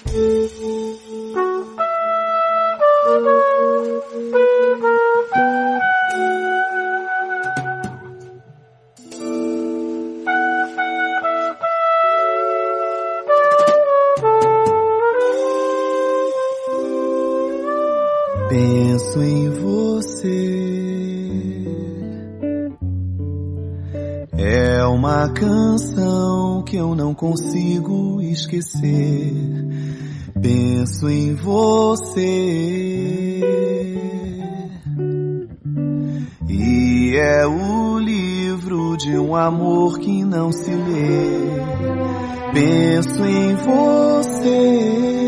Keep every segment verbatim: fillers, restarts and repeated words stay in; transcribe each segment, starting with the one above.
Penso em você. É uma canção que eu não consigo esquecer. Penso em você. E é o livro de um amor que não se lê. Penso em você.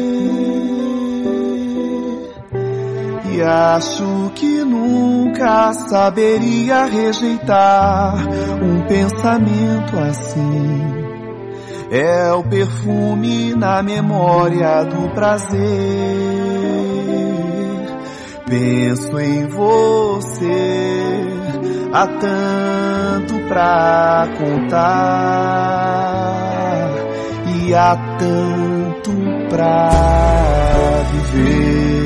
E acho que nunca saberia rejeitar um pensamento assim. É o perfume na memória do prazer. Penso em você, há tanto pra contar e há tanto pra viver.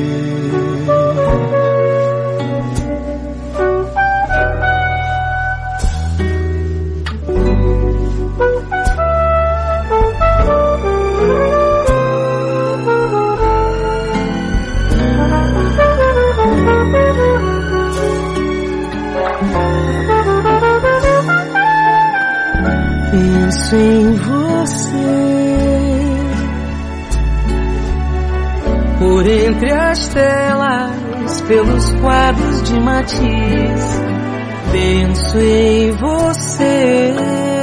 Penso em você, por entre as telas, pelos quadros de Matisse. Penso em você,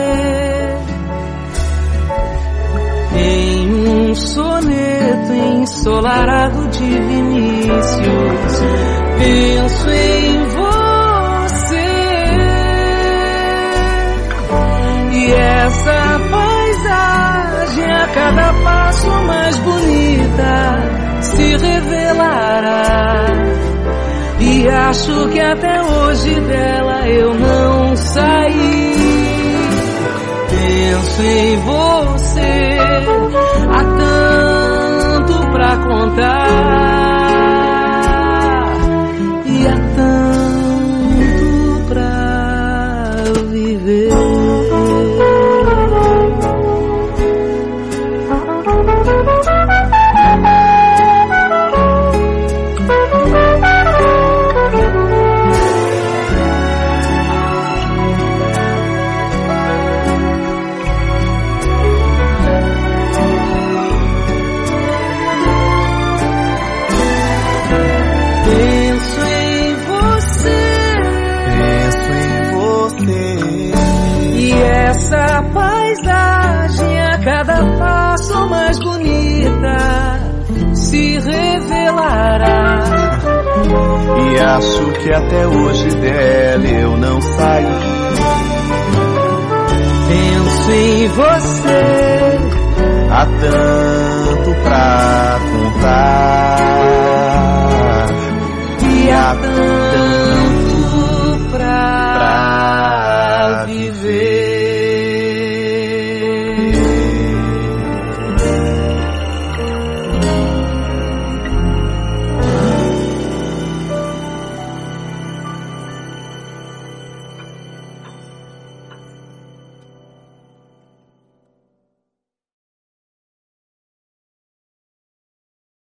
em um soneto ensolarado de Vinícius. Penso em você. E essa paisagem a cada passo mais bonita se revelará. E acho que até hoje dela eu não saí. Penso em você, há tanto pra contar e há tanto pra viver. Essa paisagem a cada passo mais bonita se revelará. E acho que até hoje dela eu não saí. Penso em você,